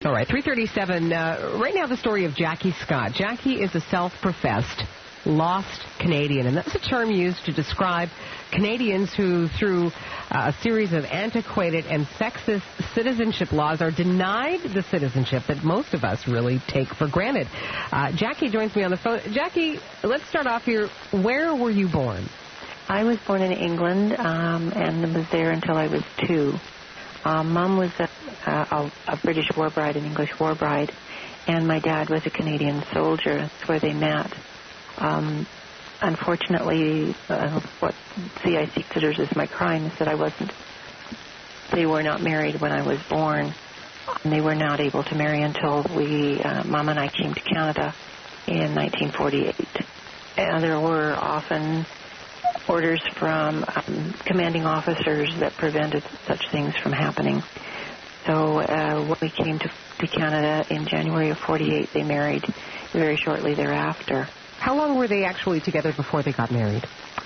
All right, 3:37. Right now, the story of Jackie Scott. Jackie is a self-professed lost Canadian, and that's a term used to describe Canadians who, through a series of antiquated and sexist citizenship laws, are denied the citizenship that most of us really take for granted. Jackie joins me on the phone. Jackie, let's start off here. Where were you born? I was born in England and was there until I was 2. Mom was a British war bride, an English war bride, and my dad was a Canadian soldier. That's where they met. Unfortunately, what CIC considers as my crime is that they were not married when I was born, and they were not able to marry until Mom and I came to Canada in 1948. And there were often orders from commanding officers that prevented such things from happening. So when we came to Canada in January of 48, they married very shortly thereafter. How long were they actually together before they got married?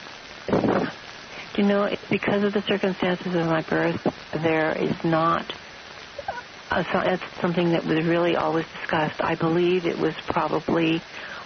Because of the circumstances of my birth, there is not it's something that was really always discussed. I believe it was probably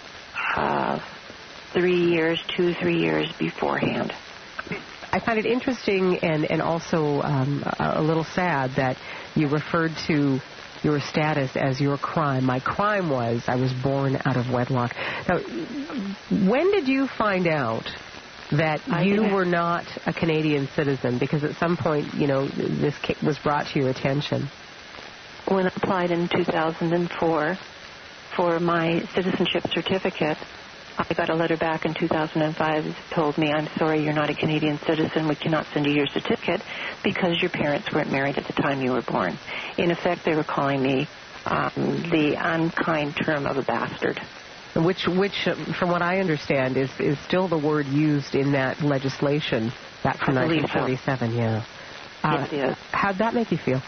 3 years beforehand. I find it interesting and also a little sad that you referred to your status as your crime. My crime was I was born out of wedlock. Now, when did you find out that you were not a Canadian citizen? Because at some point, this was brought to your attention. When I applied in 2004 for my citizenship certificate, I got a letter back in 2005 that told me, I'm sorry, you're not a Canadian citizen. We cannot send you your certificate because your parents weren't married at the time you were born. In effect, they were calling me the unkind term of a bastard. Which, from what I understand, is still the word used in that legislation back from 1947, Yes, it is. How'd that make you feel?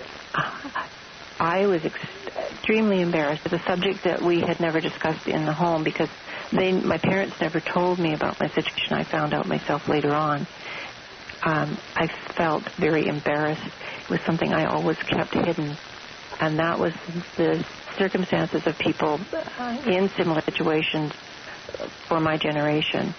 I was extremely embarrassed. It's a subject that we had never discussed in the home because my parents never told me about my situation. I found out myself later on. I felt very embarrassed. It was something I always kept hidden. And that was the circumstances of people in similar situations for my generation.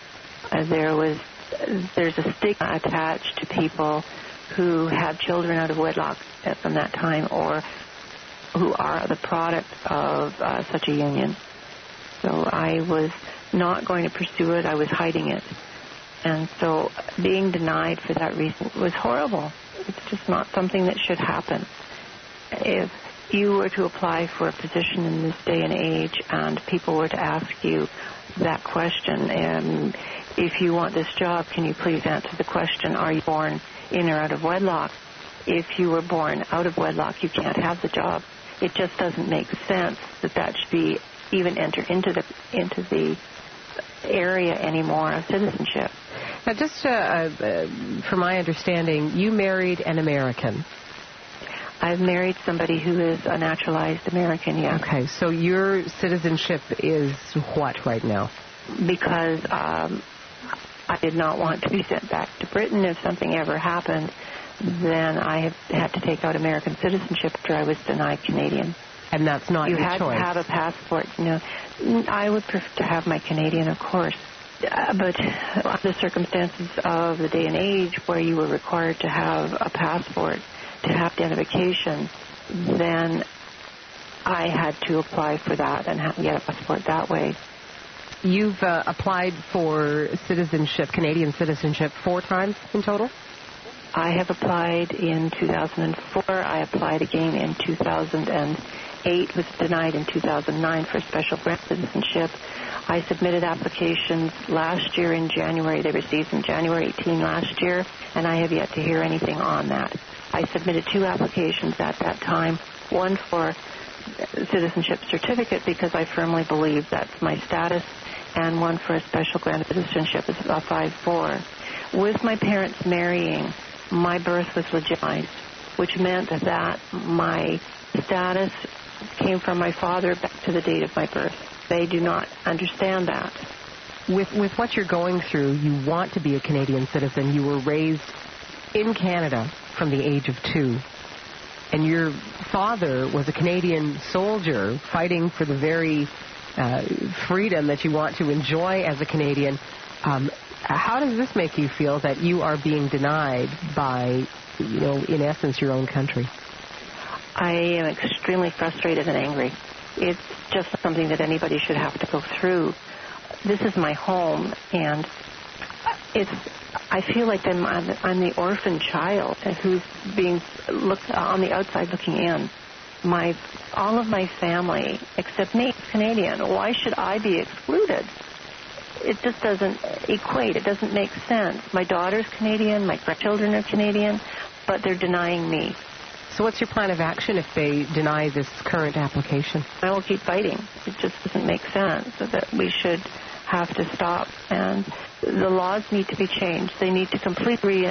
There's a stigma attached to people who had children out of wedlock from that time or who are the product of such a union. So I was not going to pursue it. I was hiding it. And so being denied for that reason was horrible. It's just not something that should happen. If you were to apply for a position in this day and age and people were to ask you that question, if you want this job, can you please answer the question, are you born in or out of wedlock? If you were born out of wedlock, you can't have the job. It just doesn't make sense that should be even enter into the area anymore of citizenship. Now, just from my understanding, you married an American. I've married somebody who is a naturalized American, yes. Okay, so your citizenship is what right now? Because I did not want to be sent back to Britain. If something ever happened, then I had to take out American citizenship after I was denied Canadian. And that's not your choice. You had to have a passport. I would prefer to have my Canadian, of course. But the circumstances of the day and age where you were required to have a passport, to have identification, then I had to apply for that and get a passport that way. You've applied for citizenship, Canadian citizenship, 4 times in total? I have applied in 2004. I applied again in 2008, was denied in 2009 for special grant citizenship. I submitted applications last year in January. They received in January 18 last year, and I have yet to hear anything on that. I submitted 2 applications at that time, one for citizenship certificate because I firmly believe that's my status, and one for a special grant citizenship, a 5-4. With my parents marrying, my birth was legitimized, which meant that my status came from my father back to the date of my birth. They do not understand that. With what you're going through, you want to be a Canadian citizen. You were raised in Canada from the age of 2. and your father was a Canadian soldier fighting for the very freedom that you want to enjoy as a Canadian. How does this make you feel that you are being denied by, in essence, your own country? I am extremely frustrated and angry. It's just something that anybody should have to go through. This is my home, and I feel like I'm the orphan child who's being looked on the outside looking in. All of my family, except me, is Canadian. Why should I be excluded? It just doesn't equate. It doesn't make sense. My daughter's Canadian, my grandchildren are Canadian, but they're denying me. So what's your plan of action if they deny this current application? I will keep fighting. It just doesn't make sense that we should have to stop. And the laws need to be changed. They need to completely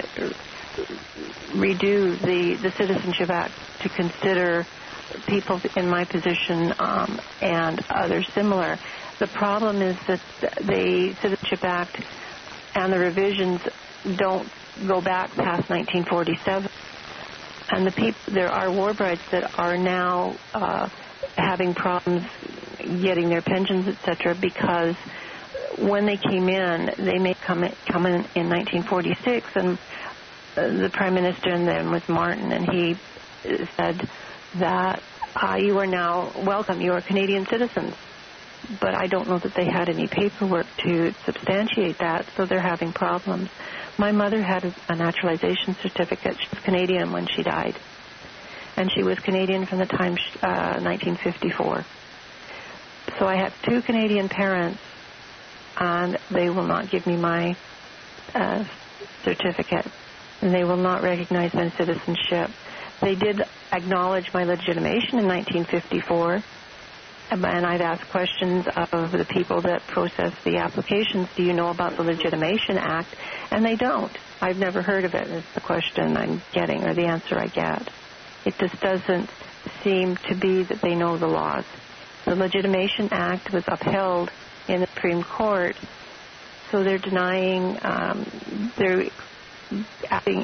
redo the Citizenship Act to consider people in my position and others similar. The problem is that the Citizenship Act and the revisions don't go back past 1947. And there are war brides that are now having problems getting their pensions, etc., because when they came in, they may come in 1946, and the Prime Minister then was Martin, and he said that you are now welcome, you are Canadian citizens. But I don't know that they had any paperwork to substantiate that, so they're having problems. My mother had a naturalization certificate. She was Canadian when she died, and she was Canadian from the time 1954. So I have two Canadian parents, and they will not give me my certificate, and they will not recognize my citizenship. They did acknowledge my legitimation in 1954, and I've asked questions of the people that process the applications, do you know about the Legitimation Act? And they don't. I've never heard of it, is the question I'm getting, or the answer I get. It just doesn't seem to be that they know the laws. The Legitimation Act was upheld in the Supreme Court, so they're denying, they're acting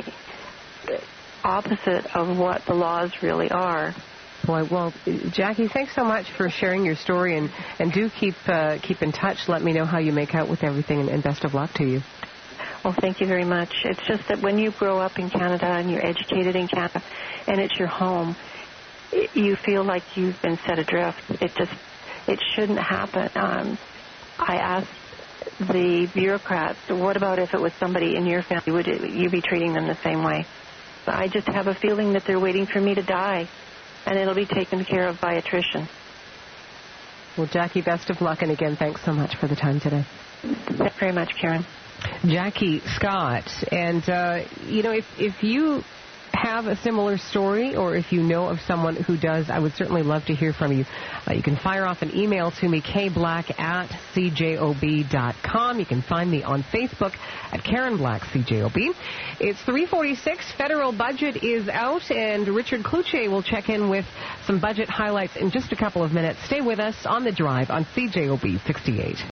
opposite of what the laws really are. Boy, well, Jackie, thanks so much for sharing your story, and do keep in touch. Let me know how you make out with everything, and best of luck to you. Well, thank you very much. It's just that when you grow up in Canada and you're educated in Canada and it's your home, you feel like you've been set adrift. It shouldn't happen. I asked the bureaucrats, what about if it was somebody in your family? Would you be treating them the same way? I just have a feeling that they're waiting for me to die, and it'll be taken care of by attrition. Well, Jackie, best of luck, and again, thanks so much for the time today. Thanks very much, Karen. Jackie Scott, and if you have a similar story, or if you know of someone who does, I would certainly love to hear from you. You can fire off an email to me, kblack@cjob.com. You can find me on Facebook at Karen Black CJOB. It's 3:46. Federal budget is out, and Richard Cloutier will check in with some budget highlights in just a couple of minutes. Stay with us on The Drive on CJOB 68.